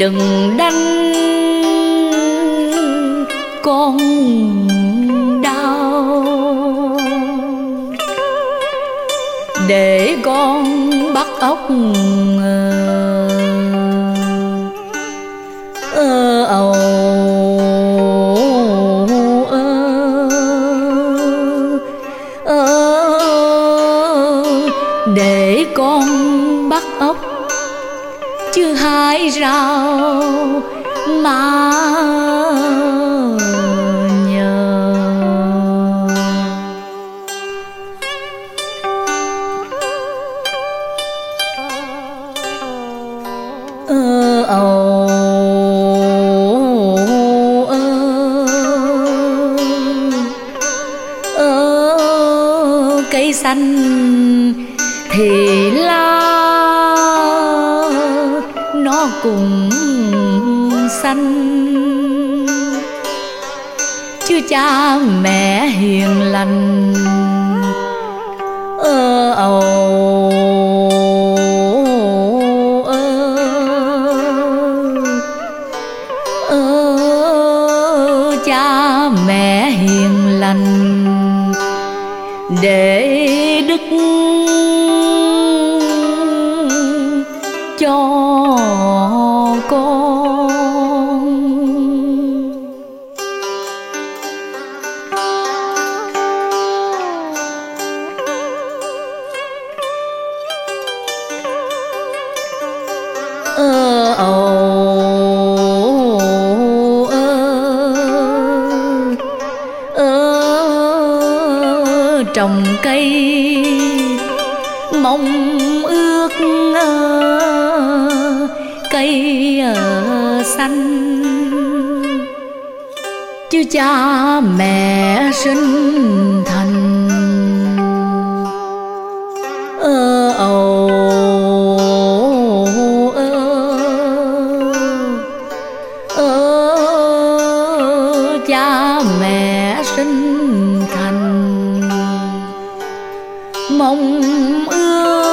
đừng đánh con đau, để con bắt ốc ầu để con bắt ốc chứ hái rau mà nhờ. Cây xanh thì lá nó cùng xanh, chứ cha mẹ hiền lành cha mẹ hiền lành để đức cho con. Trồng cây mong ước cây xanh, chứ cha mẹ sinh thành cha mẹ sinh thành mong ước